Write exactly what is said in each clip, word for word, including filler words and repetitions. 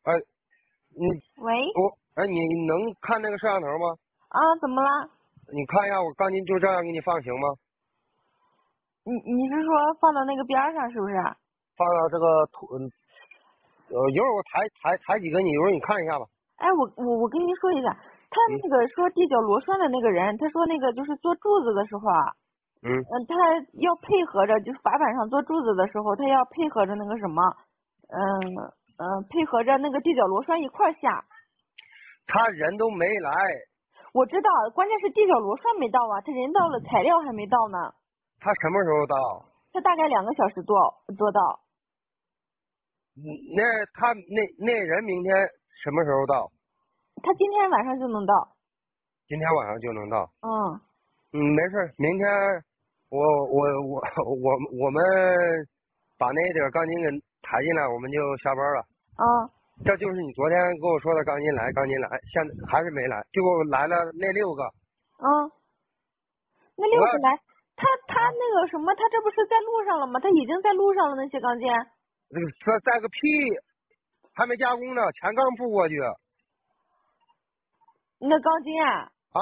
哎，你喂。 我哎，你能看那个摄像头吗？ 啊，怎么了？ 你看一下，我钢筋就这样给你放行吗？ 你你是说放到那个边上是不是？ 放到这个土，呃，一会儿我抬抬抬几个你，一会儿你看一下吧。 哎，我我我跟您说一下，他那个说地脚螺栓的那个人，他说那个就是做柱子的时候啊， 嗯嗯，他要配合着，就是法板上做柱子的时候，他要配合着那个什么，嗯嗯，配合着那个地脚螺栓一块儿下。 他人都没来。 我知道，关键是地脚螺栓没到啊，他人到了，材料还没到呢。 他什么时候到？ 他大概两个小时多多到。 嗯那他那那人明天什么时候到？ 他今天晚上就能到。 今天晚上就能到。 嗯。 嗯，没事，明天我我我我我们把那点钢筋给抬进来，我们就下班了。 啊。 这就是你昨天跟我说的钢筋来，钢筋来，现在还是没来，就来了那六个。 嗯。那六个来，他他那个什么，他这不是在路上了吗？他已经在路上了，那些钢筋。 那个再再个屁，还没加工呢，钱刚付过去。 那钢筋啊？ 啊。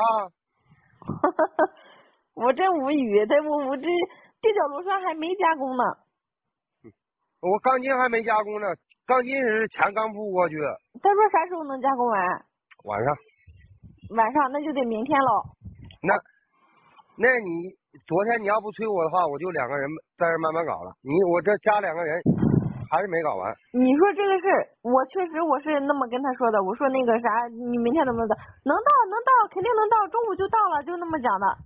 我真无语，他我我这地脚螺栓还没加工呢。 我钢筋还没加工呢，钢筋是钱刚付过去。 他说啥时候能加工完？ 晚上。 晚上那就得明天了。 那，那你昨天你要不催我的话，我就两个人在这慢慢搞了。你我这加两个人，还是没搞完。 你说这个事儿，我确实我是那么跟他说的。我说那个啥，你明天能不能到？能到能到，肯定能到，中午就到了，就那么讲的。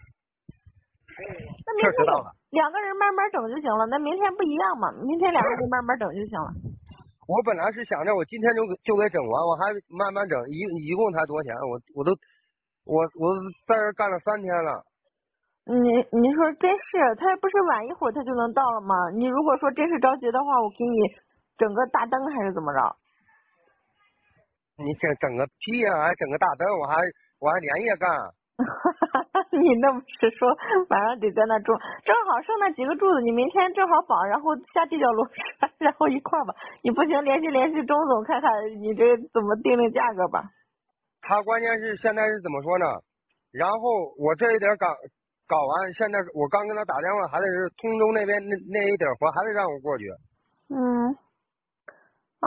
那明天确实到了。 两个人慢慢整就行了。那明天不一样嘛？明天两个人慢慢整就行了。 我本来是想着我今天就就给整完，我还慢慢整，一一共才多少钱？我我都我我在这干了三天了。 你你说真是，他不是晚一会儿他就能到了吗？你如果说真是着急的话，我给你整个大灯还是怎么着？ 你整整个屁呀、还整个大灯，我还我还连夜干。 你那不是说晚上得在那住，正好剩那几个柱子，你明天正好绑，然后下地脚螺栓，然后一块儿吧。你不行，联系联系钟总，看看你这怎么定定价格吧。 他关键是现在是怎么说呢？然后我这一点搞搞完，现在我刚跟他打电话，还得是通州那边那那一点活还得让我过去。 嗯。哦。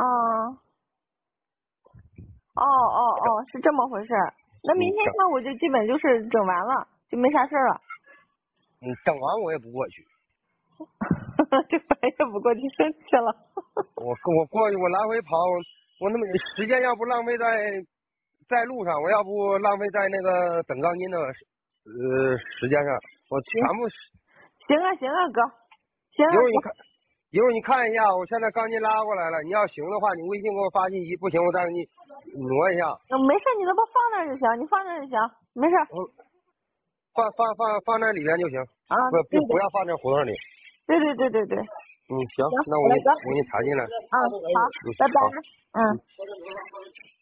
哦哦哦，是这么回事儿。那明天那我就基本就是整完了，就没啥事儿了。 嗯，整完我也不过去。 这玩意儿不过去生气了。 我我过去，我来回跑，我那么时间要不浪费在在路上，我要不浪费在那个等钢筋的呃时间上，我全部。 行啊行啊哥，行啊。 一会儿你看，一会儿你看一下，我现在钢筋拉过来了，你要行的话，你微信给我发信息，不行我再给你挪一下。 嗯，没事，你那不放那儿就行，你放那儿就行，没事。 嗯，放放放放那里边就行。 啊， 不不对对不要放这胡同里。 对对对对对。 嗯，行， 行那我给你好的哥我给你抬进来。 嗯，好，拜拜。嗯。